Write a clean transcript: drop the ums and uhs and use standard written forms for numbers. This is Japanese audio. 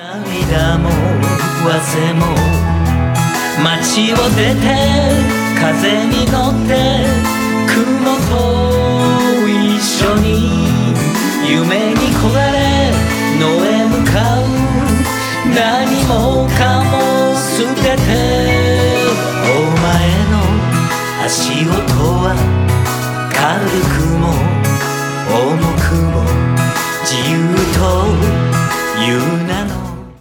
涙も汗も街を出て風に乗って雲と一緒に夢に焦がれ野へ向かう何もかも捨ててお前の足音は